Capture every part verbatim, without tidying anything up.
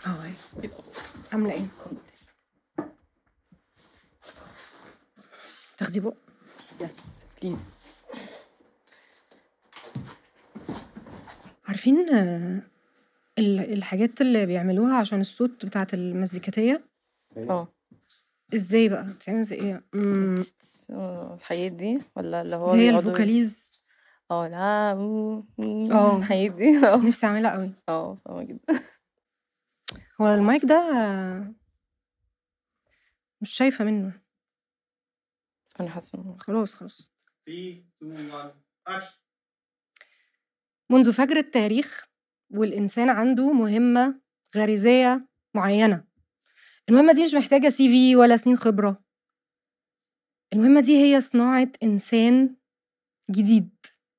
هاي عامله ايه؟ تاخدي بق؟ يس بليز. عارفين آه، ال- الحاجات اللي بيعملوها عشان الصوت بتاعت المزيكاتيه اه ازاي بقى بتعمل زي ايه؟ مم، تس- تس- آه، الحاجات دي ولا اللي هو اللي هي بيقعدوا الفوكاليز. اه لا أوه، مي، اه الحاجات دي اه نفسي اعملها قوي. اه فاهمة جدا. هو المايك ده آه، مش شايفه منه. انا حاسة إنه- خلاص خلاص. three, two, one, action. منذ فجر التاريخ والإنسان عنده مهمة غريزية معينة. المهمة دي مش محتاجة سي في ولا سنين خبرة. المهمة دي هي صناعة إنسان جديد.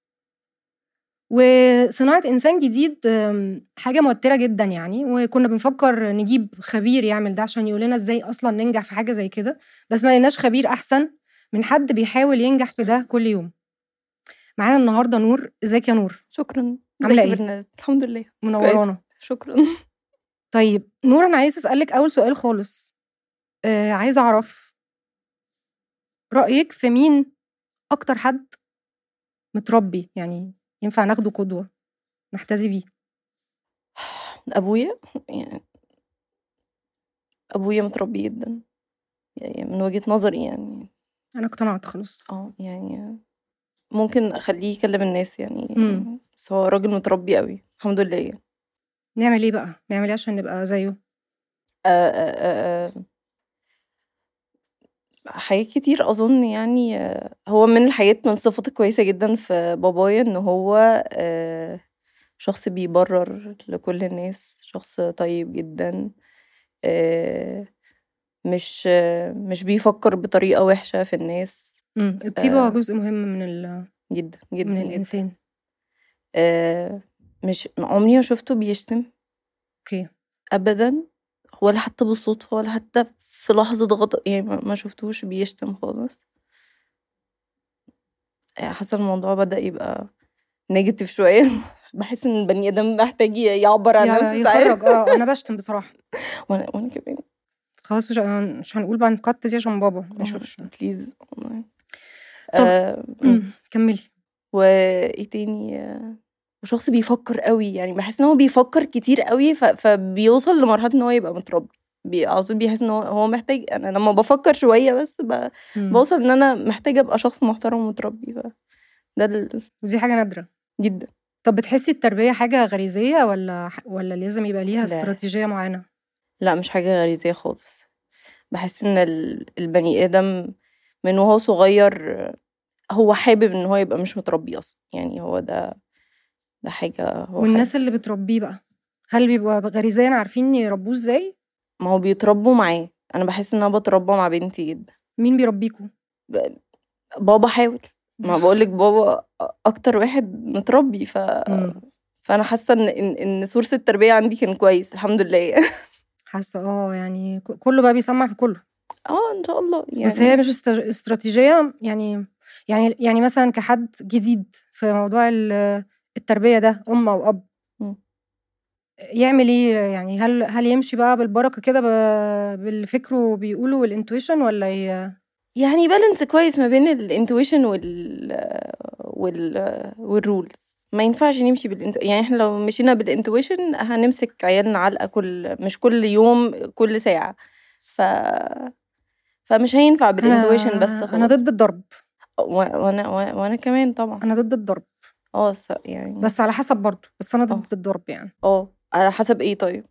وصناعة إنسان جديد آم، حاجة موترة جدا يعني، وكنا بنفكر نجيب خبير يعمل ده عشان يقول لنا ازاي أصلا ننجح في حاجة زي كده، بس ما لقيناش خبير أحسن من حد بيحاول ينجح في ده كل يوم. معانا النهاردة نور. ازيك يا نور؟ شكرا. عاملة ازيك يا ايه؟ برنامج؟ الحمد لله كويس. منورانا. شكرا. طيب نور، أنا عايزة أسألك أول سؤال خالص. آه عايزة أعرف رأيك في مين أكتر حد متربي، يعني ينفع ناخده قدوة نحتذي بيه؟ ابويا يعني ابويا متربي جدا يعني من وجهة نظري يعني أنا اقتنعت خلاص. اه يعني ممكن اخليه يكلم الناس يعني مم. بس هو راجل متربي قوي الحمد لله يعني. نعمل إيه بقى؟ نعمل إيه عشان نبقى زيه؟ آه آه آه آه. حاجات كتير أظن يعني آه، هو من الحاجات من الصفات الكويسة جدا في بابايا إن هو آه، شخص بيبرر لكل الناس، شخص طيب جدا، آه، مش آه، مش بيفكر بطريقة وحشة في الناس. مم. الطيبة آه، جزء مهم من ال... جدا من جدا جدا. الإنسان. آه، مش عمري ما شفته بيشتم أوكي. أبدا، ولا حتى بالصدفة ولا حتى في لحظة غضب يعني ما ما شفتوش بيشتم خالص. آه، حاسة الموضوع بدأ يبقى نيجاتيف شوية. باحس إن البني آدم محتاج يعبّر عن يا نفسه ساعات. يخرج اه أنا بشتم بصراحة. وأنا وأنا كمان. خلاص مش مش هنقول بقى نقط دي عشان بابا ما آه يشوفش. please والله. طب آآ إمم. مم. كملي. وإيه تاني، وشخص بيفكّر أوي، يعني باحس إن هو بيفكّر كتير أوي ف فبيوصل لمرحلة إن هو يبقى متربّي. بي على طول بيحس إن هو هو محتاج، أنا لمّا بافكّر شوية بس ب مم. باوصل إن أنا محتاجة أبقى شخص محترم ومتربّي، ف ده ال ودي حاجة نادرة جدًا. طب بتحسي التربية حاجة غريزية ولا ولا لازم يبقى ليها لا، استراتيجية معينة؟ لأ مش حاجة غريزية خالص. باحس إن ال البني آدم من وهو صغير هو حابب إن هو يبقى مش متربي أصلًا، يعني هو ده ده حاجة هو والناس حابب. اللي بتربيه بقى هل بيبقوا غريزيا عارفين يربوه ازاي؟ ما هو بيتربوا معاه، أنا باحس إن أنا باتربى مع بنتي جدًا. مين بيربيكوا؟ ب بابا حاول، ما باقول لِك بابا أ أكتر واحد متربي، ف مم. فأنا حاسة إن إن إن source التربية عندي كان كويس الحمد لله. حاسة اه يعني ك- كله بقى بيسمع في كله. آه إن شاء الله بس هي يعني. مش است- استراتيجية يعني يعني يعني مثلا كحد جديد في موضوع ال- التربية ده أم أو أب إمم. يعمل ايه يعني؟ هل هل يمشي بقى بالبركة كده ب- باللي فكره بيقوله والانتويشن ولا ي... يعني balance كويس ما بين الintuition وال وال والrules. ما ينفعش نمشي بالإنت يعني إحنا لو مشينا بالintuition هنمسك عيالنا علقة كل مش كل يوم، كل ساعة. ف فمش هينفع بالintuition بس أنا أنا خلاص. ضد الضرب. و وأنا و وأنا كمان طبعًا. أنا ضد الضرب آه س يعني بس على حسب برضه، بس أنا آه، ضد الضرب يعني. آه، على حسب إيه طيب؟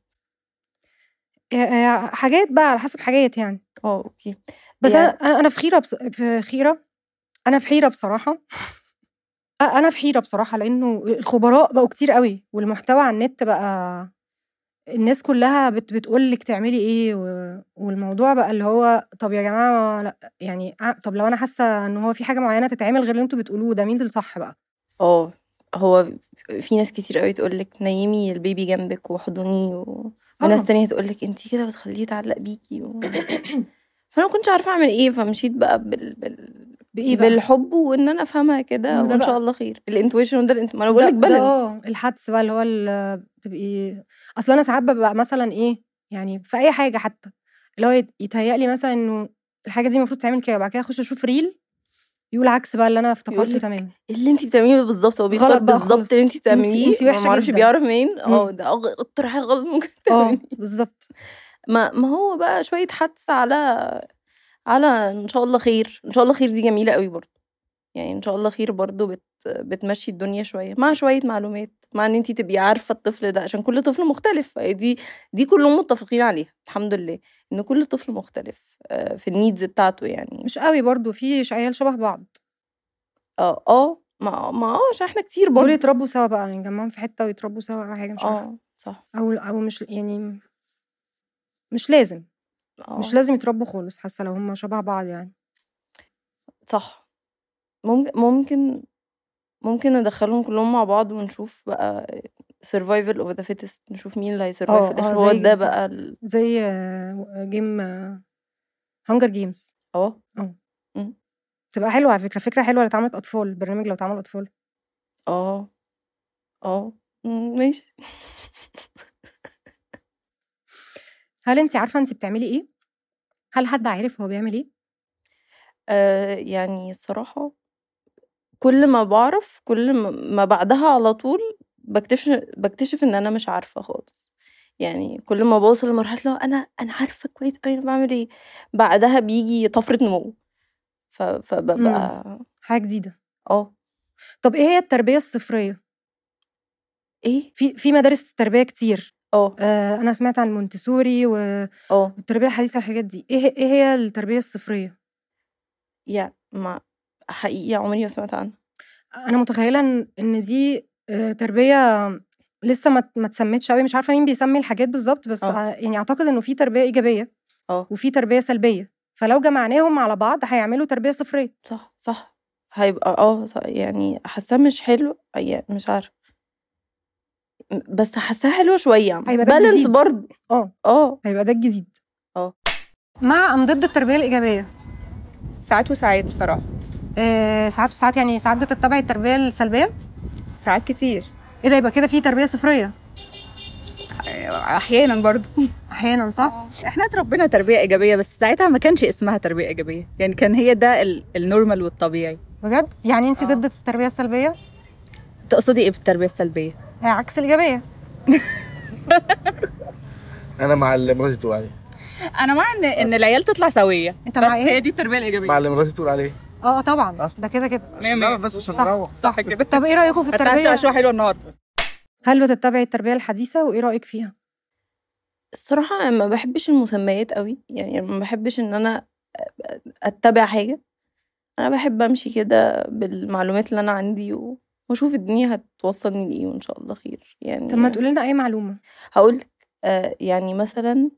آه، حاجات بقى على حسب حاجات يعني. آه أوكي. بس أنا يع أنا أنا في حيرة بص... في حيرة أنا في حيرة بصراحة. أ أنا في حيرة بصراحة لإنه الخبراء بقوا كتير أوي، والمحتوى على النت بقى الناس كلّها بت بتقول لِك تعملي إيه، و والموضوع بقى اللي هو طَب يا جماعة لأ يعني أ طَب لو أنا حاسة إن هو في حاجة معيّنة تتعمل غير اللي أنتم بتقولوه ده، مين الصح بقى؟ آه، هو في ناس كتير أوي تقول لِك نيّمي البيبي جنبِك واحضنيه، و وناس آه. تانية تقول لِك أنتِ كده بتخلّيه يتعلق بيكِ و فأنا ما كنتش عارفة أعمل إيه، فمشيت بقى بال بال بإيه بقى؟ بالحب وإن أنا أفهمها كده ما هو ده وإن شاء بقى الله خير. الintuition ده الint ما أنا باقول لِك ده ده balance. آه، الحدس بقى اللي هو ال بتبقي أصل أنا ساعات بابقى مثلًا إيه يعني في اي حاجه حتى اللي هو يت- يتهيألي مثلا انه الحاجه دي المفروض تعمل كده، وبعد كده اخش اشوف ريل يقول عكس بقى اللي انا يقول افتكرته لك تماما. اللي انت بتعمليه بالظبط، هو بيختار غلط بقى بالظبط خالص، اللي انت انت بتعمليه، انت ما وحشه معرفش جدا. بيعرف منين. اه مم. ده أغ- اكتر حاجه غلط ممكن اه تعمليه. بالظبط. ما ما هو بقى شويه حدس على على ان شاء الله خير. ان شاء الله خير دي جميله قوي برضو، يعني ان شاء الله خير برضو بت بتمشي الدنيا شويه مع شويه معلومات، مع ان انت تبقي عارفه الطفل ده، عشان كل طفل مختلف. دي دي كلهم متفقين عليها الحمد لله، ان كل طفل مختلف آه، في النيدز بتاعته يعني. مش قوي برضو، في ش- عيال شبه بعض، اه اه ما ما اه عشان احنا كتير دول برضو. يتربوا سوا بقى، نجمعهم في حته ويتربوا سوا او حاجه، مش عارفه. اه صح. او او مش يعني مش لازم مش اه لازم يتربوا خالص، حاسه لو هم شبه بعض يعني. صح. ممكن ممكن ممكن ندخلهم كلهم مع بعض ونشوف بقى survival of the fittest، نشوف مين اللي هيسرفايف في اه اه الاخر، هو ده زي بقى ال... زي جيم هانجر جيمز. اه اه م. تبقى حلوه على فكره، فكره حلوه لو اتعملت اطفال، برنامج لو اتعمل اطفال. اه اه م، ماشي. هل انت عارفه انت بتعملي ايه؟ هل حد عارف هو بيعمل ايه؟ آه يعني الصراحة كل ما بعرف كل ما ما بعدها على طول بكتشف بكتشف ان انا مش عارفة خالص. يعني كل ما بوصل لمرحلة لو انا انا عارفة كويس أوي انا بعمل ايه، بعدها بيجي طفرة نمو. ف... امم فببقى حاجه جديده. اه طب ايه هي التربيه الصفريه؟ ايه في في مدارس تربيه كتير. اه آه انا سمعت عن مونتسوري و- اه والتربيه الحديثه والحاجات دي. ايه ايه هي التربيه الصفريه؟ يا ما حقيقي عمري ما سمعت عنها. انا متخيله ان ان دي آه، تربيه لسه ما ما اتسمتش قوي، مش عارفه مين بيسمي الحاجات بالظبط، بس اه ع- يعني اعتقد انه في تربيه ايجابيه اه وفي تربيه سلبيه، فلو جمعناهم على بعض هيعملوا تربيه صفريه. صح صح. هيبقى اه صح، يعني حاساه مش حلو يعني مش عارفة، بس حاساها حلوة شوية هيبقى ده بالانس الجديد. برضه. اه اه هيبقى ده الجديد. اه مع ام ضد التربيه الايجابيه؟ ساعات وساعات بصراحة. آه ساعات وساعات، يعني ساعات بتتبعي التربيه السلبيه؟ ساعات كتير. ايه ده، يبقى كده في تربيه صفريه أحيانا برضو. احيانا، صح؟ احنا اتربينا تربيه ايجابيه، بس ساعتها ما كانش اسمها تربيه ايجابيه، يعني كان هي ده ال- النورمال والطبيعي. بجد؟ يعني انت آه. ضد التربيه السلبيه؟ تقصدي ايه بالتربيه السلبيه؟ آه عكس الايجابيه. انا مع اللي مراتي تقول عليه. انا مع ان ان العيال تطلع سويه. انت مع بس ايه؟ هي دي التربيه الايجابيه. مع اللي مراتي تقول عليه. اه طبعا، أصلاً. ده كده كده. عشان نعرف بس عشان صح. نروح. صح كده. طب ايه رايكم في هتعشى التربيه؟ عشوه حلوه النهارده. هل بتتبعي التربيه الحديثه وايه رايك فيها؟ الصراحة ما بحبش المسميات قوي، يعني ما بحبش ان انا اتبع حاجة. انا بحب امشي كده بالمعلومات اللي انا عندي و... واشوف الدنيا هتوصلني لايه، وان شاء الله خير يعني. طب ما تقولي لنا اي معلومه. هقولك آه يعني مثلا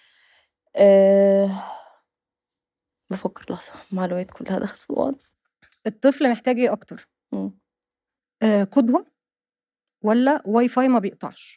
آه بفكر لحظة، المعلومات كلها دخلت في بعض. الطفل محتاج ايه اكتر؟ مم. آه قدوه ولا واي فاي ما بيقطعش؟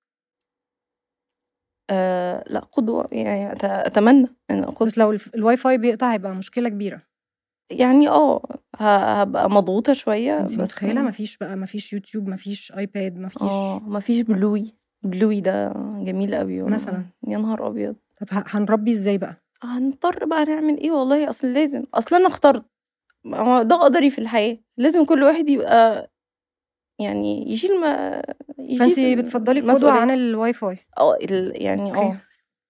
آه لا قدوة، يعني أت- اتمنى ان قدوة. بس لو الف- الواي فاي بيقطع هيبقى مشكله كبيره. يعني اه ه- هبقى مضغوطة شوية. انت بس متخيله مفيش بقى مفيش يوتيوب، مفيش ايباد، مفيش اه مفيش بلوي. بلوي ده جميل قوي مثلا. يا نهار ابيض. طب ه- هنربي ازاي بقى؟ هنضطر بقى نعمل ايه والله، اصل لازم، اصل انا اخترت، ما هو ده قدري في الحياة، لازم كل واحد يبقى يعني يشيل ما فانت يشيل بتفضلي القدوه المسؤولية. عن الواي فاي؟ اه ال- يعني اوكي اه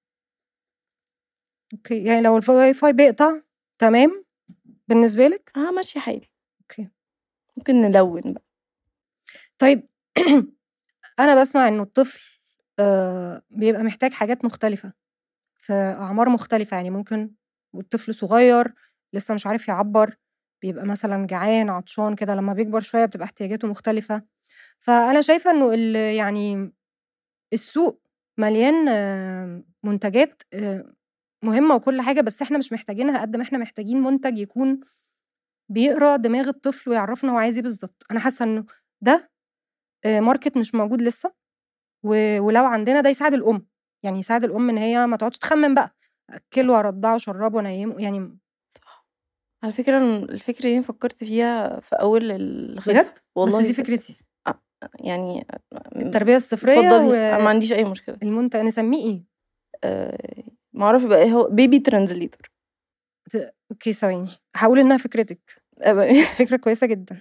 اوكي، يعني لو الواي فاي بيقطع تمام بالنسبه لك؟ همشي حالي. اوكي ممكن نلون بقى. طيب. انا بسمع انه الطفل آه بيبقى محتاج حاجات مختلفه في اعمار مختلفه، يعني ممكن والطفل صغير لسه مش عارف يعبر، بيبقى مثلا جعان عطشان كده، لما بيكبر شويه بتبقى احتياجاته مختلفه. فانا شايفه انه ال- يعني السوق مليان آه، منتجات آه، مهمه وكل حاجه، بس احنا مش محتاجينها قد ما احنا محتاجين منتج يكون بيقرا دماغ الطفل ويعرفنا هو عايز ايه بالظبط. انا حاسه انه ده آه، ماركت مش موجود لسه، و- ولو عندنا ده يساعد الام، يعني يساعد الام ان هي ما تقعدش تخمن بقى اكله وارضعه واشربه وانيمه يعني. على فكرة أنا الفكرة دي فكرت فيها في اول الخلفة بجد؟ والله. بس دي فكرتي، آه، يعني التربيه الصفريه اتفضلي، أنا ما عنديش اي مشكلة. والمنتج نسميه ايه؟ آه ما اعرف بقى هو بيبي ترانزليتور. ت- اوكي ثواني هقول انها فكرتك، بس فكره كويسه جدا.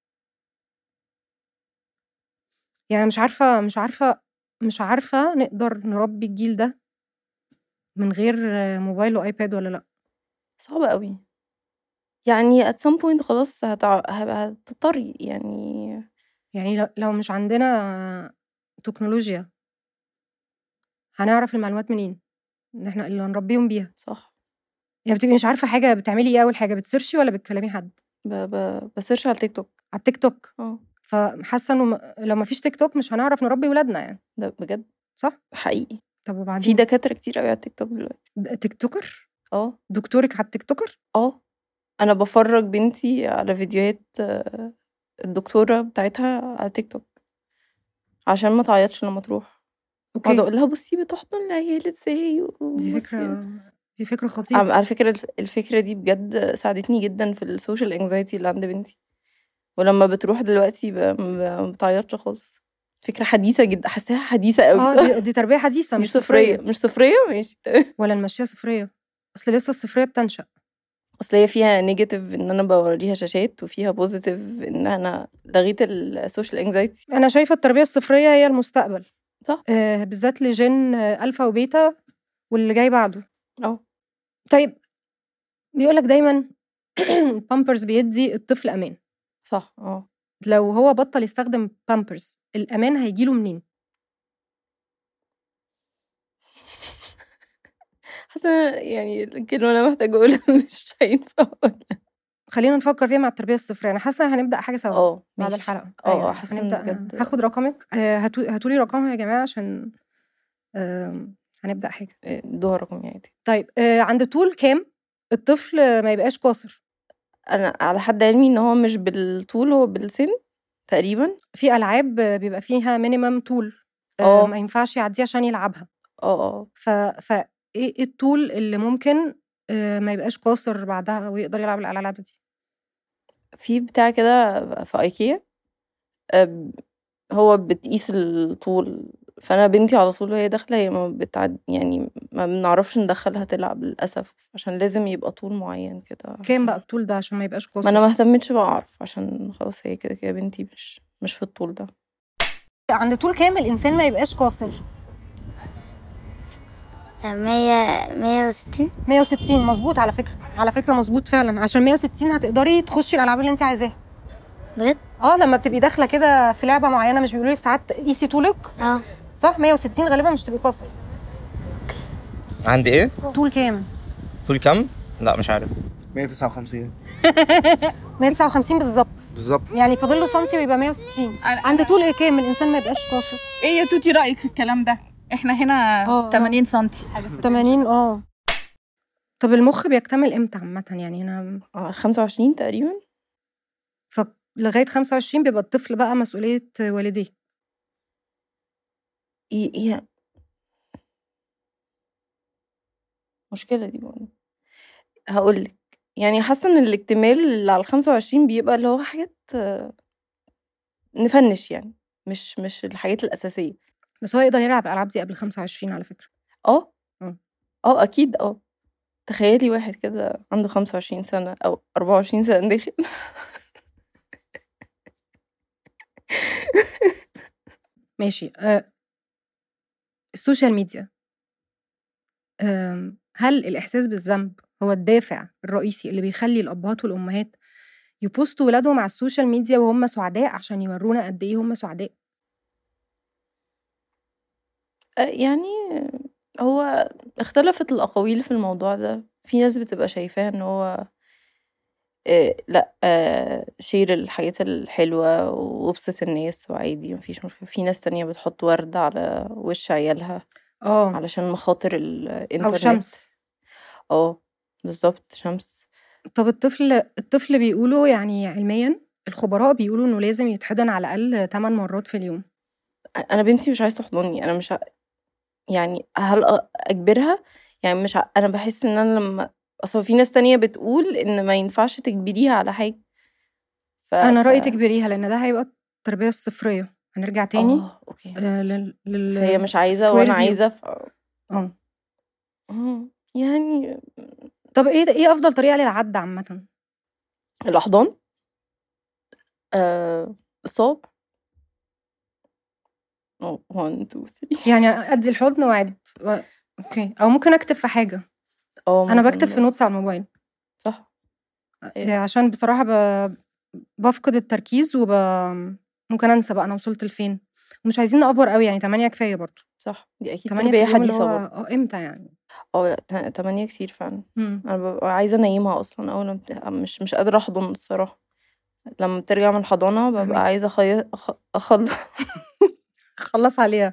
يعني مش عارفه مش عارفه مش عارفه نقدر نربي الجيل ده من غير موبايل وايباد ولا لا. صعب قوي يعني at some point خلاص هتع... هتضطري يعني. يعني لو- لو مش عندنا تكنولوجيا هنعرف المعلومات منين؟ ان احنا اللي هنربيهم بيها. صح. يعني بتبقي مش عارفه حاجه، بتعملي ايه اول حاجه؟ بتسيرشي ولا بتكلمي حد؟ ب... ب... بسيرش على التيك توك. على التيك توك. اه فحاسه انه م- لو ما فيش تيك توك مش هنعرف نربي ولادنا يعني. ده بجد صح. حقيقي. طب في وبعدين؟ دكاترة كتير قوي على التيك توك دلوقتي. د- تيك توكر؟ اه دكتورك على التيك توكر؟ اه انا بفرج بنتي على فيديوهات آه، الدكتورة بتاعتها على تيك توك عشان ما تعيطش لما تروح. اقعد اوكي، اقول لها بصي بتحضن العيال ازاي دي وبصي. فكره دي فكره عم- خطيره. على فكرة الف- الفكرة دي بجد ساعدتني جدا في السوشيال انكزايتي اللي عند بنتي، ولما بتروح دلوقتي ب- ب- ما بتعيطش خالص. فكرة حديثة جدا، حاساها حديثة قوي. اه دي, دي تربيه حديثه مش مش صفرية صفريه. مش صفرية ماشي. ولا نمشيها صفريه؟ اصل لسه الصفريه بتنشأ. اصل هي فيها نيجاتيف ان انا بوريها شاشات، وفيها بوزيتيف ان انا لغيت السوشيال انكزايتي. انا شايفه التربيه الصفريه هي المستقبل. صح. آه بالذات لجين آه الفا وبيتا واللي جاي بعده. اه طيب بيقولك دايما بامبرز بيدي الطفل امان. صح. اه لو هو بطل يستخدم بامبرز الامان هيجيله منين؟ حاسه يعني الكلمه انا محتاجه اقولها مش هينفع اقولها. خلينا نفكر فيها مع التربيه الصفريه. انا حاسه هنبدا حاجه سوا اه بعد ماشي. الحلقه. اه أيوة، اه حاسه ان هنبدا. بجد هاخد رقمك. آه، هاتوا هاتولي رقمها يا جماعه عشان آه، هنبدا حاجه. ده رقم عادي. طيب آه، عند طول كام الطفل ما يبقاش قاصر؟ انا على حد علمي ان هو مش بالطول، هو بالسن تقريبا. في العاب آه، بيبقى فيها مينيمم طول آه، اه ما ينفعش يعديه عشان يلعبها. اه اه ف ف ايه إيه الطول اللي ممكن آه، ما يبقاش قاصر بعدها ويقدر يلعب الالعاب دي؟ في بتاع كده في ايكيا أم، هو بتقيس الطول. فانا بنتي على طول وهي داخله هي ما بتعد يعني ما بنعرفش ندخلها تلعب للاسف، عشان لازم يبقى طول معين كده. كام بقى الطول ده عشان ما يبقاش ما انا قاصر؟ ما اهتمتش بقى اعرف، عشان خلاص هي كده كده بنتي مش مش في الطول ده. عند طول كام الانسان ما يبقاش قاصر؟ مية مية وستين. مية وستين مظبوط. على فكره على فكره مظبوط فعلا. عشان مية وستين هتقدري تخشي الالعاب اللي انت عايزاها. بجد؟ اه لما بتبقي داخله كده في لعبه معينه مش بيقولوا لك ساعات قيسي طولك؟ اه صح. مية وستين غالبا مش تبقي قاصر. عندي ايه؟ طول كام؟ طول كام؟ لا مش عارف. مية وتسعة وخمسين مية وتسعة وخمسين بالظبط. بالظبط. يعني فاضل له سنتي ويبقى مية وستين. عند طول ايه كام الانسان ما يبقاش قاصر؟ ايه يا توتي رايك في الكلام ده؟ احنا هنا آه. تمانين سنتي حاجه في تمانين. اه طب المخ بيكتمل امتى عامه؟ يعني هنا آه، خمسة وعشرين تقريبا. فلغايه خمسة وعشرين بيبقى الطفل بقى مسؤوليه والديه. ايه ايه مشكلة دي بقى. هقولك يعني حاسة ان الاكتمال اللي على الخمسة وعشرين بيبقى اللي هو حاجات آه، نفنش يعني، مش مش الحاجات الأساسية. بس هو يقدر يلعب الالعاب دي قبل خمسة وعشرين على فكره. اه مم. اه اكيد. اه تخيلي واحد كده عنده خمسة وعشرين سنة او اربعة وعشرين سنة داخل ماشي. آه، السوشيال ميديا، آم، هل الإحساس بالذنب هو الدافع الرئيسي اللي بيخلي الأبهات والأمهات يبوستوا ولادهم على السوشيال ميديا وهم سعداء عشان يورونا قد إيه هم سعداء؟ آه، يعني هو اختلفت الأقاويل في الموضوع ده. في ناس بتبقى شايفاه ان هو آه، لا آه، شير الحاجات الحلوة وابسط الناس وعادي مفيش مشكلة. في ناس تانية بتحط ورد على وش عيالها اه علشان مخاطر أو الانترنت. شمس. اه بالظبط شمس. طب الطفل الطفل بيقولوا يعني علميا الخبراء بيقولوا إنه لازم يتحضن على الأقل ثماني مرات في اليوم. انا بنتي مش عايزة تحضني. انا مش ع... يعني هل أ- اجبرها؟ يعني مش ع... انا بحس ان انا لما اصلا في ناس تانية بتقول ان ما ينفعش تجبريها على حاجة. ف... أنا ف... رأيي تجبريها لأن ده هيبقى التربية الصفرية. هنرجع تاني اه اوكي. آه لل لل فهي مش عايزة سكوير وانا زيرو. عايزة ف... اه مم. يعني طب ايه ايه افضل طريقه للعد عامه؟ الأحضان، آه الصواب، واحد اتنين تلاتة. يعني ادي الحضن واعد و... اوكي، او ممكن اكتب في حاجه. اه انا ممكن بكتب في برضه. نوتس على الموبايل صح. آه، ايوه عشان بصراحه ب... بفقد التركيز وب... ممكن انسى بقى انا وصلت لفين. ومش عايزين نأفور قوي، يعني تمانية كفايه برضو. صح، دي اكيد تمانية في تربية اليوم اللي حديثة هو برضه. اه امتى يعني؟ اه لا ت- تمانية كتير فعلا. مم. انا ببقى عايزة انيمها اصلا اول ما بت- مش مش قادرة احضن الصراحة. لما بترجع من الحضانة ببقى فهماكي. عايزة أخي... أخ... أخلص خلص عليها.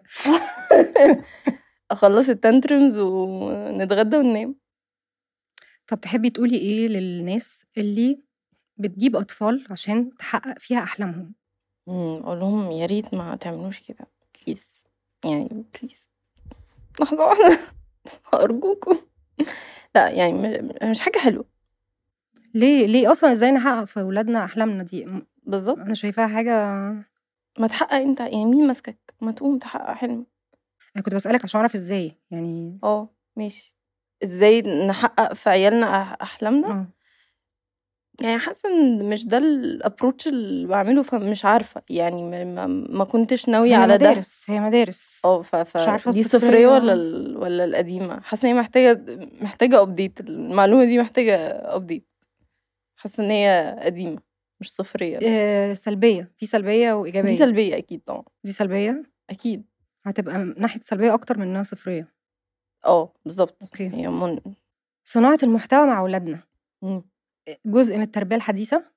أخلص التانترمز ونتغدى وننام. طب تحبي تقولي ايه للناس اللي بتجيب اطفال عشان تحقق فيها احلامهم؟ مم، اقول لهم يا ريت ما تعملوش كده بليز، يعني بليز لحظة واحدة أرجوكم. لا يعني م- مش حاجة حلوة. ليه ليه اصلا ازاي نحقق في اولادنا احلامنا دي؟ م- بالظبط. انا شايفاها حاجه. ما تحقق انت، يعني مين ماسكك؟ ما تقوم تحقق حلمك. انا كنت بسألك عشان اعرف ازاي يعني. اه ماشي. ازاي نحقق في عيالنا أح- احلامنا؟ اه يعني حاسه ان مش ده الابروتش اللي بعمله، فمش عارفه يعني ما, ما, ما كنتش ناويه هي على ده. مدارس هي مدارس اه ف ف مش عارفه دي الصفريه ولا الصفريه. ال... ولا القديمه؟ حاسه ان هي محتاجه محتاجه ابديت، المعلومه دي محتاجه ابديت. حاسه ان هي قديمه مش صفريه. لا آه سلبيه، في سلبيه دي وايجابيه. سلبيه اكيد طبعا. دي سلبيه اكيد. هتبقى من ناحيه سلبيه اكتر من انها صفريه. اه بالظبط. اوكي. هي من... صناعه المحتوى مع اولادنا مم. جزء من التربيه الحديثه.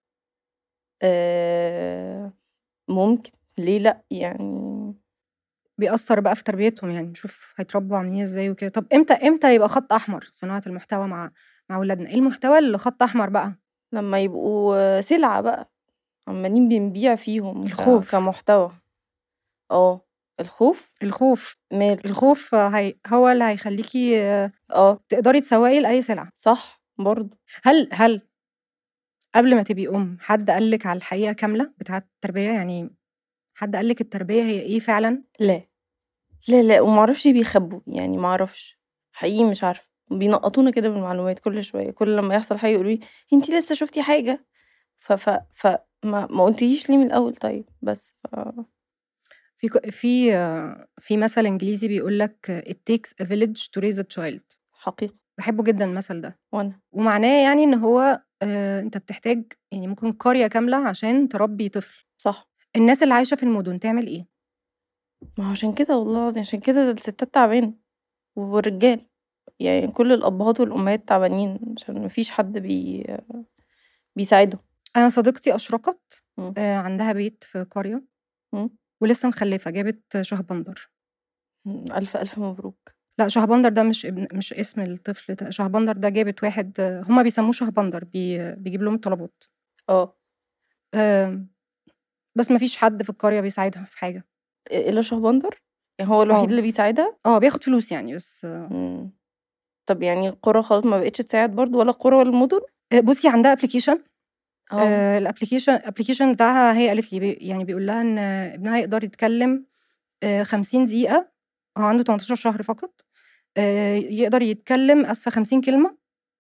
آه... ممكن، ليه لا يعني. بيأثر بقى في تربيتهم، يعني نشوف هيتربوا عاملين ازاي وكده. طب امتى امتى يبقى خط احمر صناعه المحتوى مع مع اولادنا؟ ايه المحتوى اللي خط احمر بقى؟ لما يبقوا سلعة بقى عمالين بنبيع فيهم ك... الخوف. كمحتوى. اه الخوف. الخوف مال. الخوف هي هو اللي هيخليكي آه، اه تقدري تسوقي لاي سلعه. صح برضو. هل هل قبل ما تبقي ام حد قالك على الحقيقه كامله بتاعه التربيه؟ يعني حد قالك التربيه هي ايه فعلا؟ لا لا لا، ومعرفش بيخبوا، يعني معرفش حقيقي، مش عارفة، بينقطونا كده بالمعلومات كل شوية. كل لما يحصل حاجة يقولوا لي انتي لسه شفتي حاجة؟ ف ف ف ما, ما قلتيش ليه من الأول؟ طيب بس ف... في ك- في آه، في مثل انجليزي بيقول لك it takes a village to raise a child. حقيقة. بحبه جدا المثل ده، وانا ومعناه يعني ان هو آه، انت بتحتاج يعني ممكن قريه كامله عشان تربي طفل. صح. الناس اللي عايشه في المدن تعمل ايه؟ ما هو عشان كده والله العظيم، عشان كده الستات تعبانة والرجال، يعني كل الأبهات والأمهات تعبانين عشان مفيش حد بي... بيساعدهم. انا صديقتي اشرقت مم. آه، عندها بيت في قريه مم. ولسه مخلفه، جابت شهبندر. ألف ألف مبروك. لا شهبندر ده مش ابن مش اسم الطفل ده. شهبندر ده جابت واحد آه، هما بيسموه شهبندر، بي بيجيب لهم الطلبات. اه آم، بس ما فيش حد في القريه بيساعدها في حاجه. إلا شهبندر، يعني هو الوحيد اه اللي بيساعدها. اه بياخد فلوس يعني بس. مم. طب يعني القرى خلاص ما بقتش تساعد برضو، ولا القرى ولا المدن؟ آه، بصي عندها ابلكيشن. اه الابلكيشن الابلكيشن بتاعها هي قالت لي بي يعني بيقول لها ان ابنها يقدر يتكلم آه، خمسين دقيقه. هو عنده تمنتاشر شهر فقط. آه، يقدر يتكلم اسفه خمسين كلمه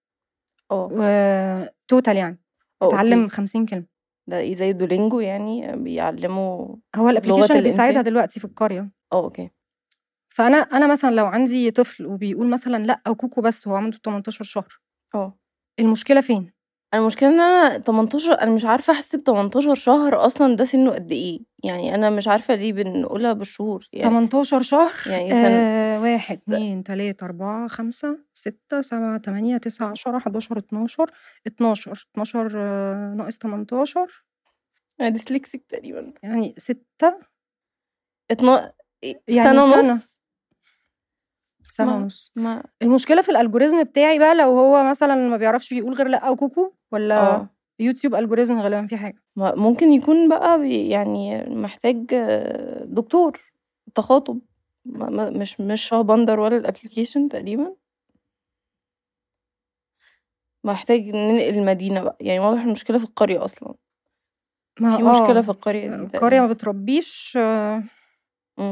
اه توتال، يعني اه اتعلم اوكي. خمسين كلمه. ده ايه زي دولينجو يعني بيعلموا هو لغة الابلكيشن اللي بيساعدها الإنسان؟ دلوقتي في القريه. اه اوكي. فانا انا مثلا لو عندي طفل وبيقول مثلا لا او كوكو بس هو عنده تمنتاشر شهر، اه المشكله فين؟ انا المشكله ان انا تمنتاشر، انا مش عارفه احسب تمنتاشر شهر اصلا ده سنه قد ايه، يعني انا مش عارفه ليه بنقولها بالشهور يعني. تمنتاشر شهر يعني سن... آه واحد اتنين تلاتة أربعة خمسة ستة سبعة تمانية تسعة عشرة حداشر اتناشر اتناشر اتناشر آه ناقص تمنتاشر انا ديسلكسيك تقريبا. يعني ستة. اتنا... يعني سنه سنة ونص. سنة ما ونص. ما المشكلة في الألجوريزم بتاعي بقى، لو هو مثلا ما بيعرفش يقول غير لا أو كوكو، ولا اه يوتيوب ألجوريزم غالبا في حاجة. ما ممكن يكون بقى بي يعني محتاج آه، دكتور تخاطب، ما ما مش مش شهبندر ولا الابليكيشن تقريبا. محتاج ننقل المدينة بقى، يعني واضح المشكلة في القرية أصلا. ما في مشكلة اه في القرية دي القرية تقريبا. ما بتربيش آه، مم.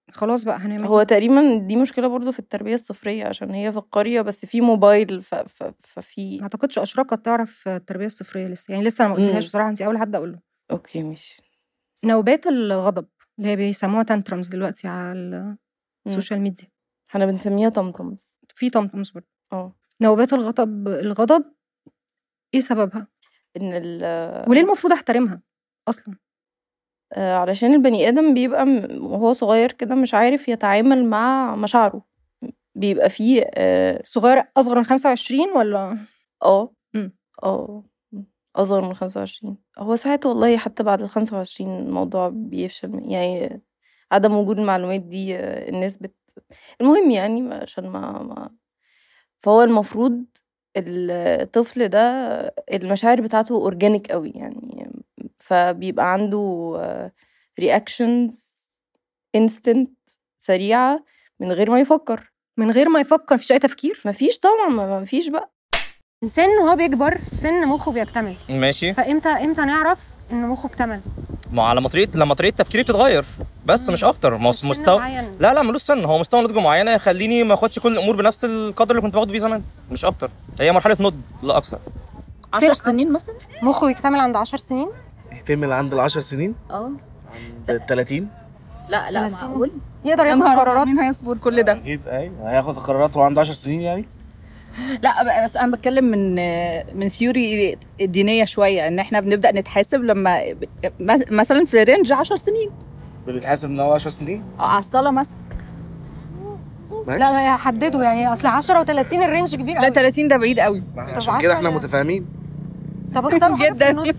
خلاص بقى هنعمل هو ايه؟ تقريبا دي مشكلة برضو في التربية الصفرية عشان هي في القرية بس في موبايل ف... ف... ما ففي اعتقدش اشراقه تعرف التربيه الصفريه لسه، يعني لسه انا ما قلتلهاش مم. بصراحه، انت اول حد اقول له. اوكي ماشي. نوبات الغضب اللي هي بيسموها تانترمز دلوقتي على مم. السوشيال ميديا، احنا بنسميها طمطمز. في تانترمز برضه. اه نوبات الغضب الغضب ايه سببها؟ ان ال وليه المفروض احترمها اصلا؟ آه، علشان البني آدم بيبقى م- وهو صغير كده مش عارف يتعامل مع مشاعره، بيبقى فيه اه صغير اصغر من خمسة وعشرين ولا؟ اه مم. اه أصغر من خمسة وعشرين. هو ساعات والله حتى بعد الخمسة وعشرين الموضوع بيفشل، يعني عدم وجود المعلومات دي آه، الناس بت المهم يعني عشان ما, ما فهو المفروض الطفل ده المشاعر بتاعته اورجانيك قوي يعني، فبيبقى عنده رياكشنز انستنت سريعة من غير ما يفكر. من غير ما يفكر، مفيش اي تفكير. مفيش طبعا، ما مفيش بقى. الانسان وهو بيكبر في السن مخه بيكتمل، ماشي. فامتى امتى نعرف ان مخه اكتمل؟ ما على ما طريقه لما طريقه تفكيري بتتغير بس مش اكتر. ما هو سن مستوى معين. لا لا ملوش سن، هو مستوى نضج معين يخليني ما اخدش كل الامور بنفس القدر اللي كنت باخده بيه زمان، مش اكتر. هي مرحله نضج لا اكثر. عشر سنين مثلا. مخه يكتمل عند عشر سنين. يكتمل عند العشر سنين، اه عند التلاتين. لا لا ثلاثين. معقول. يقدر يا ياخد نهار أبيض، قرارات. مين هيصبر كل ده؟ اكيد ايوه هياخد قرارات وهو عنده عشر سنين يعني. لا بقى، بس انا بتكلم من من ثيوري دينيه شويه، ان احنا بنبدا نتحاسب لما مس- مثلا في رينج عشر سنين. بنتحاسب ان هو عشر سنين. اه على الصلاه مثلا. لا لا يحددوا يعني، اصل عشرة و30 الرينج كبير لا قوي. ثلاثين ده بعيد قوي. ما احنا طب عشان عشرة كده احنا يعني. متفاهمين. طب اختاروا حاجه في جدا. النص.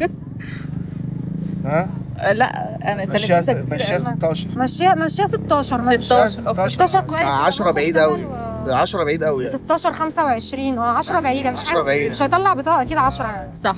ها آه، لا انا مشيها ثلاثين ده كتير مشيها قوي. ستاشر. مشيها مشيها ستاشر مثلا. ستاشر. أوكي. ستاشر كويس. عشرة بعيد قوي. و- عشرة بعيد قوي يعني. ستاشر خمسة وعشرين اه عشرة بعيده، مش عشرة عارف بعيدة. مش هيطلع بطاقه اكيد عشرة يعني. صح.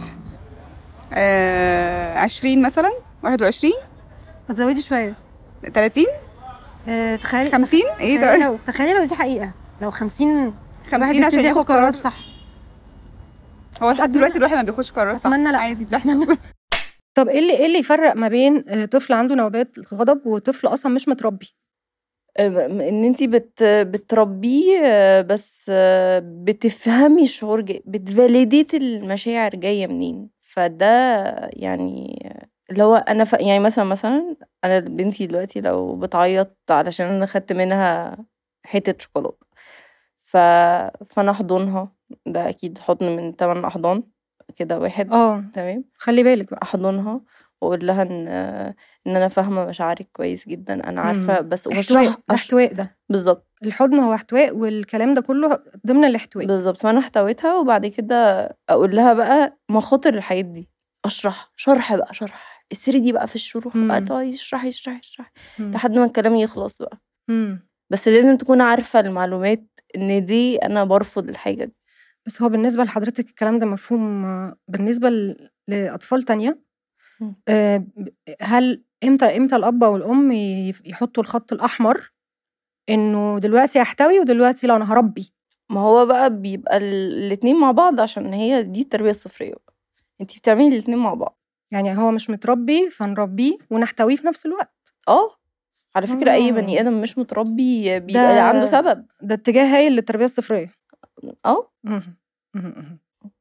آه عشرين مثلا، واحد وعشرين، ما تزودي شويه. تلاتين، أه تخيلي خمسين. ايه تخيلي ده؟ لو تخيلي لو دي حقيقه، لو خمسين خمسين عشان ياخد قرارات صح. هو لحد دلوقتي الواحد ما بياخدش قرارات صح. أتمنى لا. عادي بتحصل. طب ايه اللي ايه اللي يفرق ما بين آه، طفل عنده نوبات غضب وطفل اصلا مش متربي؟ آه، ان انتي بت بتربيه آه، بس آه، بتفهمي الشعور جاي، بتفاليديت المشاعر جايه منين. فده يعني اللي هو انا ف... يعني مثلا مثلا انا بنتي دلوقتي لو بتعيط علشان انا خدت منها حته شوكولاته، ف... فانا احضنها، ده اكيد حضن من تمن احضان كده واحد. اه تمام. خلي بالك بقى. احضنها واقول لها ان ان انا فاهمه مشاعرك كويس جدا، انا عارفه مم. بس احتواء واشرح أش... احتواء ده بالظبط الحضن هو احتواء، والكلام ده كله ضمن الاحتواء. بالظبط. فانا احتويتها وبعد كده اقول لها بقى مخاطر الحاجات دي، اشرح شرح بقى شرح السردي بقى في الشروح بقى، مم. تقعدي تشرحي تشرحي تشرحي مم. لحد ما الكلام يخلص بقى. مم. بس لازم تكون عارفه المعلومات ان ليه انا برفض الحاجه دي. بس هو بالنسبه لحضرتك الكلام ده مفهوم، آه، بالنسبه ل- لاطفال تانية مم. آه، ب- هل امتى امتى الاب او الام ي- يحطوا الخط الاحمر انه دلوقتي احتوي ودلوقتي لا انا هربي؟ ما هو بقى بيبقى ال- الاتنين مع بعض، عشان هي دي التربيه الصفريه بقى، انتي بتعملي الاتنين مع بعض. يعني هو مش متربي فنربيه ونحتويه في نفس الوقت. اه على فكره اي آه. بني ادم مش متربي بيبقى ده- عنده سبب. ده اتجاه هايل للتربيه الصفريه. اه مهم. مهم. مهم.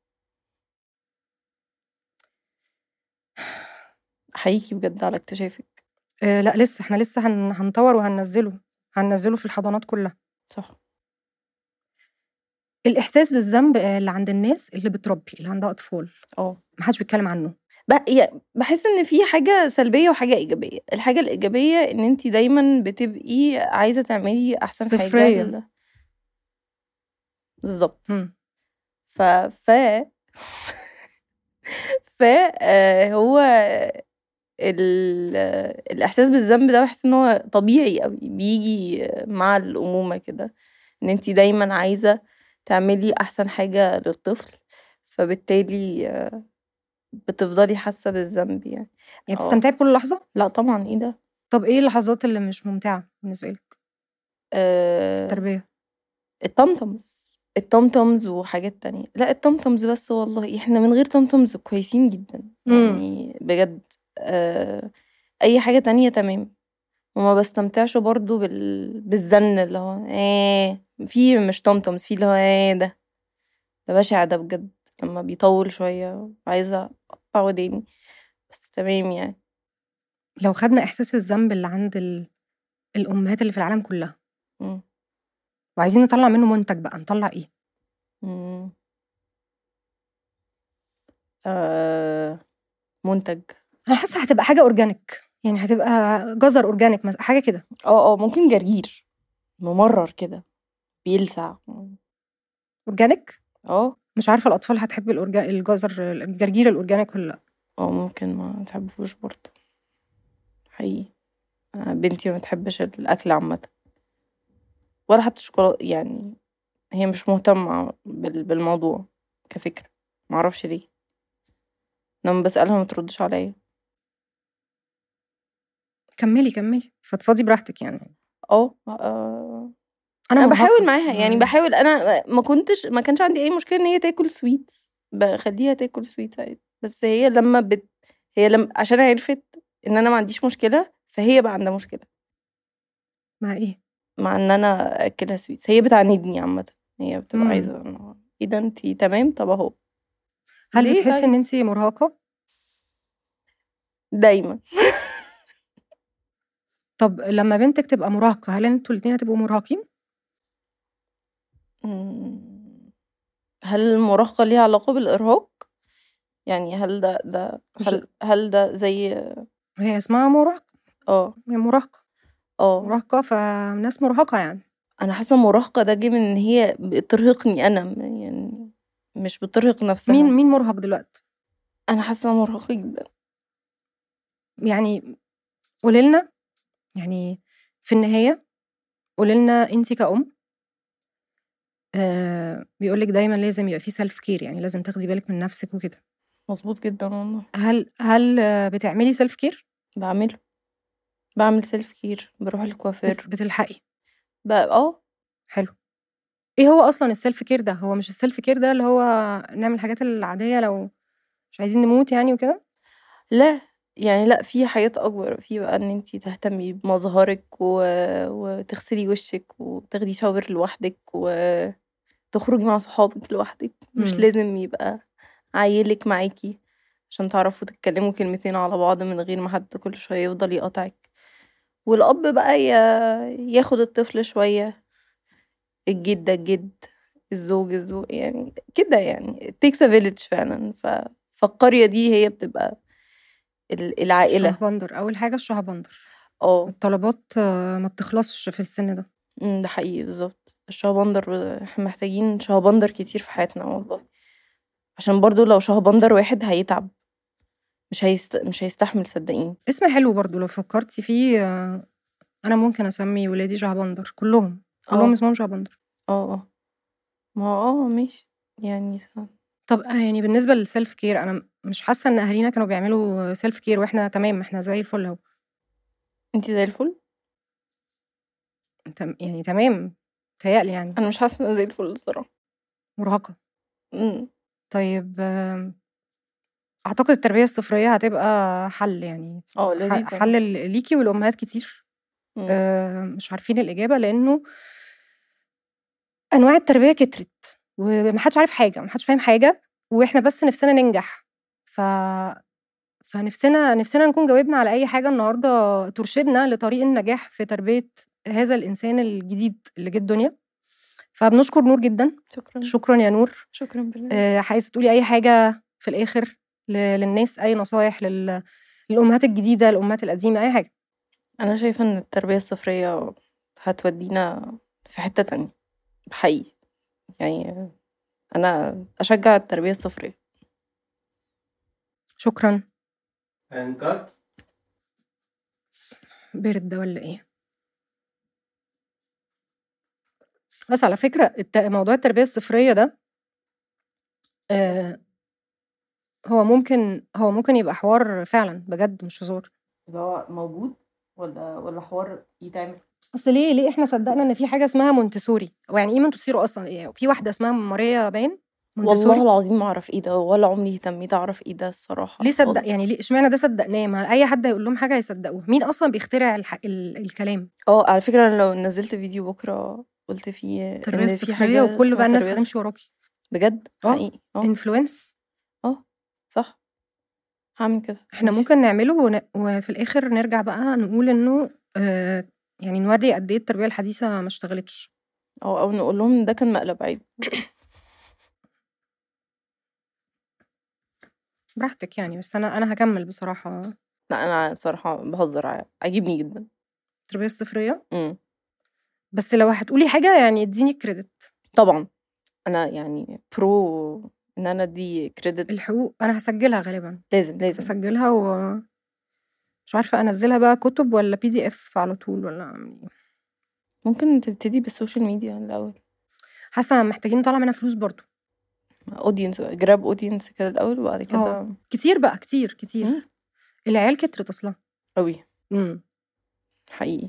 احييكي بجد على اكتشافك. آه لا لسه احنا لسه هن... هنطور وهننزله هننزله في الحضانات كلها. صح. الاحساس بالذنب آه، اللي عند الناس اللي بتربي اللي عندها اطفال اه محدش بيتكلم عنه. ب- يعني بحس ان في حاجه سلبيه وحاجه ايجابيه. الحاجه الايجابيه ان انت دايما بتبقي عايزه تعملي احسن صفرية. حاجه ل- بالظبط. مم. ف ف ف آه، هو ال... الاحساس بالذنب ده بحس ان هو طبيعي قوي، بيجي مع الامومه كده، ان انت دايما عايزه تعملي احسن حاجه للطفل، فبالتالي آه، بتفضلي حاسه بالذنب يعني. يعني اه. بتستمتعي بكل لحظه؟ لا طبعا، ايه ده. طب ايه اللحظات اللي مش ممتعه بالنسبه لك في آه، التربيه؟ الطمطمز الطمطمز وحاجات تانية. لا الطمطمز بس، والله احنا من غير طمطمز كويسين جدا مم. يعني بجد. آه، اي حاجة تانية تمام. وما بستمتعش برضو بال... بالزن اللي هو ايه في مش طمطم في اللي هو ايه ده ده بشع ده بجد لما بيطول شوية عايزة اقطع وداني بس تمام يعني. لو خدنا إحساس الذنب اللي عند ال... الأمهات اللي في العالم كلها مم. وعايزين نطلع منه منتج بقى، نطلع إيه؟ مم. آه... منتج أنا حاسة هتبقى حاجة أورجانيك، يعني هتبقى جزر أورجانيك مثلا، حاجة كده. اه اه ممكن جرجير ممرر كده بيلسع. أورجانيك؟ اه مش عارفة الأطفال هتحب الأورجا... الجزر الجرجير الأورجانيك ولا لأ. اه ممكن ما تحبوش برضه حقيقي. أنا بنتي ما تحبش الأكل عامة ولا حتى الشوكولاتة يعني هي مش مهتمة بال- بالموضوع كفكرة معرفش ليه لما بسألها ما تردش عليا. كملي كملي فضفضي براحتك يعني. اه آه، أنا انا مرهقة بحاول معاها يعني آه، بحاول انا ما كنتش ما كانش عندي اي مشكله ان هي تاكل سويت بخليها تاكل سويت عادي بس هي لما بت هي لما عشان عرفت ان انا ما عنديش مشكله فهي بقى عندها مشكله مع إيه؟ مع ان انا اكلها سويت هي بتعاندني عامه هي بتبقى مم. عايزه إنه ايه ده انتي تمام طب اهو هل ليه بتحسي إن طيب أنتي مرهقة؟ دايما طب لما بنتك تبقى مراهقة هل انتوا الاتنين هتبقوا مرهقين؟ مم. هل المراهقه ليها علاقه بالارهاق يعني هل ده ده مش هل هل ده زي هي اسمها مراهقة، اه هي مراهقة اه مراهقة فناس مرهقة يعني. انا حاسه المراهقه ده جه من ان هي بترهقني انا م- يعني مش بترهق مين نفسها. مين مرهق دلوقتي؟ انا حاسه إنها مرهقه جدا. يعني قولي لنا، يعني في النهاية قولي لنا انتي كأم آه بيقولك دايما لازم يبقى في سيلف كير، يعني لازم تاخدي بالك من نفسك وكده. مظبوط جدا والله. هل هل آه، بتعملي سيلف كير؟ بعمله بعمل سيلف كير بروح بت... الكوافير بتلحقي؟ بقى اه حلو. ايه هو اصلا السيلف كير ده؟ هو مش السيلف كير ده اللي هو نعمل الحاجات العادية لو مش عايزين نموت يعني وكده؟ لا يعني لا في حاجات اكبر في بقى ان انتي تهتمي بمظهرك و... وتغسلي وشك وتاخدي شاور لوحدك وتخرجي مع صحابك لوحدك مش مم. لازم يبقى عيلك معاكي عشان تعرفوا تتكلموا كلمتين على بعض من غير ما حد كل شوية يفضل يقطعك. والأب بقى ي- ياخد الطفل شوية الجد ده الجد الزوج الزوج يعني كده يعني it takes a village فعلا ف... فالقرية دي هي بتبقى ال- العائلة. الشهبندر اول حاجة، الشهبندر اه الطلبات آه، ما بتخلصش في السن ده. أمم، ده حقيقي بالظبط الشهبندر احنا محتاجين شهبندر كتير في حياتنا والله عشان برضو لو شهبندر واحد هيتعب مش هيست... مش هيستحمل صدقيني. اسم حلو برضو لو فكرتي فيه آه، انا ممكن اسمي ولادي شهبندر كلهم كلهم اه اسمهم شهبندر. اه اه ما اه ماشي يعني طب آه، يعني بالنسبة للسيلف كير انا مش حاسة ان اهالينا كانوا بيعملوا سيلف كير واحنا تمام، احنا زي الفل اهو. انتي زي الفل. تم- يعني تمام تهيألي يعني. انا مش حاسه إن أنا زي الفل الصراحه. مرهقة. أمم. طيب آم، اعتقد التربية الصفرية هتبقى حل، يعني اه ح- لذيذه. حل ل- ليكي والامهات كتير أمم. آه، مش عارفين الإجابة لأنه أنواع التربية كترت ومحدش عارف حاجة محدش فاهم حاجة وإحنا بس نفسنا ننجح. ف... فنفسنا نفسنا نكون جاوبنا على أي حاجة النهاردة ترشدنا لطريق النجاح في تربية هذا الإنسان الجديد اللي جه الدنيا. فبنشكر نور جدا. شكرا شكرا يا نور. شكرا بالله. آه، عايزة تقولي أي حاجة في الآخر ل... للناس، أي نصايح لل... للأمهات الجديدة الأمهات القديمة، أي حاجة؟ انا شايفه ان التربيه الصفريه هتودينا في حته تانية بحقيقي يعني انا اشجع التربيه الصفريه. شكرا. And cut. بارد ده ولا إيه؟ بس على فكرة الت... موضوع التربية الصفرية ده آه هو ممكن هو ممكن يبقى حوار فعلا بجد مش هزار. اللي هو موجود ولا ولا حوار يتعمل. اصل ليه ليه احنا صدقنا ان في حاجه اسمها مونتسوري، هو يعني ايه مونتسوري اصلا؟ إيه؟ في واحده اسمها ماريا باين والله مونتسوري العظيم ما اعرف ايه ده، ولا عمري اهتميت اعرف ايه ده الصراحه ليه صدق خالص. يعني ليه اشمعنى ده صدقناه؟ ما اي حد هيقول لهم حاجه هيصدقوه. مين اصلا بيخترع الح... ال... الكلام؟ اه على فكره انا لو نزلت فيديو بكره قلت فيه التربيه ان في الصفريه حاجه وكل اسمها بقى الناس تربيه هتمشي وراكي. بجد اه حقيقي. اه انفلونس. اه صح هعمل كده. احنا ماشي. ممكن نعمله ون... وفي الاخر نرجع بقى نقول انه آه يعني نوري قد ايه التربيه الحديثه ما اشتغلتش. او او نقول لهم إن ده كان مقلب عادي. براحتك يعني، بس انا انا هكمل بصراحه لا انا صراحه بهزر ع- عاجبني جدا. التربيه الصفريه. امم بس لو هتقولي حاجه يعني اديني كريدت. طبعا انا يعني برو ان انا ادي كريدت. الحقوق انا هسجلها غالبا، لازم لازم هسجلها ومش عارفه انزلها بقى كتب ولا بي دي اف على طول ولا أعمل إيه. ممكن تبتدي بالسوشيال ميديا الاول. حاسه محتاجين نطلع منها فلوس برضو. اودينس جراب اودينس كده الاول وبعد اه كده. كتير بقى كتير كتير. مم. العيال كترت اصلا قوي امم حقيقي.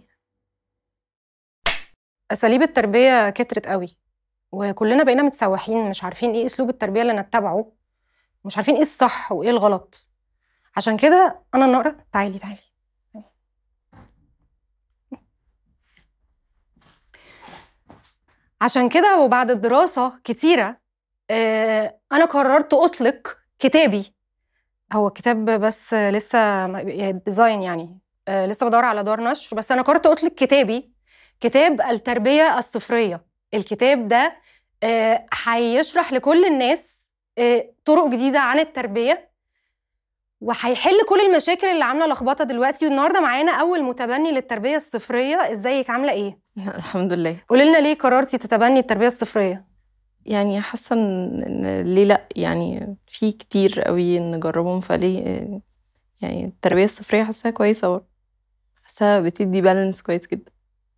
اساليب التربيه كترت قوي، وكلنا بقينا متسوحين مش عارفين ايه اسلوب التربيه اللي نتبعه، مش عارفين ايه الصح وايه الغلط. عشان كده انا النهارده تعالي تعالي عشان كده وبعد الدراسه كتيره آه انا قررت اطلق كتابي. هو كتاب بس لسه ديزاين يعني آه لسه بدور على دار نشر، بس انا قررت اطلق كتابي كتاب التربيه الصفريه. الكتاب ده آه هيشرح لكل الناس آه طرق جديده عن التربيه، وهيحل كل المشاكل اللي عامله لخبطه دلوقتي. والنهارده معانا اول متبني للتربيه الصفريه. ازيك عامله ايه؟ الحمد لله. قولي لنا ليه قررتي تتبني التربيه الصفريه؟ يعني حاسه ان ليه لا، يعني في كتير قوي نجربهم فليه. يعني التربيه الصفريه حاساها كويسه برضه، حاساها بتدي بالانس كويس جدا.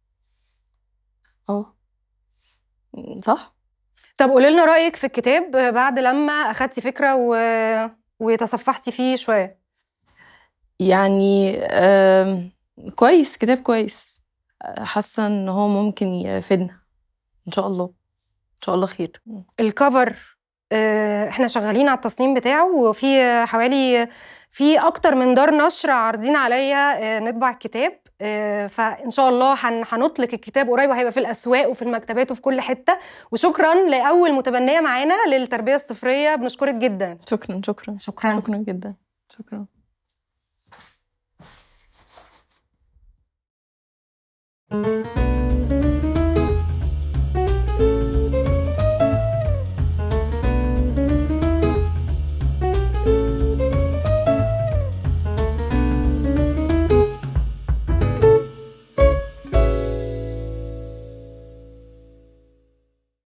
اه صح. طب قولي لنا رايك في الكتاب بعد لما اخدتي فكره و... وتصفحتي فيه شويه. يعني آم، كويس، كتاب كويس. حاسه ان هو ممكن يفيدنا ان شاء الله، ان شاء الله خير. الكفر آه، احنا شغالين على التصميم بتاعه، وفي حوالي في اكتر من دار نشر عارضين عليا آه، نطبع الكتاب. آه، فان شاء الله هن- هنطلق الكتاب قريب، وهيبقى في الاسواق وفي المكتبات وفي كل حته. وشكرا لاول متبنيه معانا للتربيه الصفريه، بنشكرك جدا. شكرا شكرا شكرا شكرا جدا. شكرا.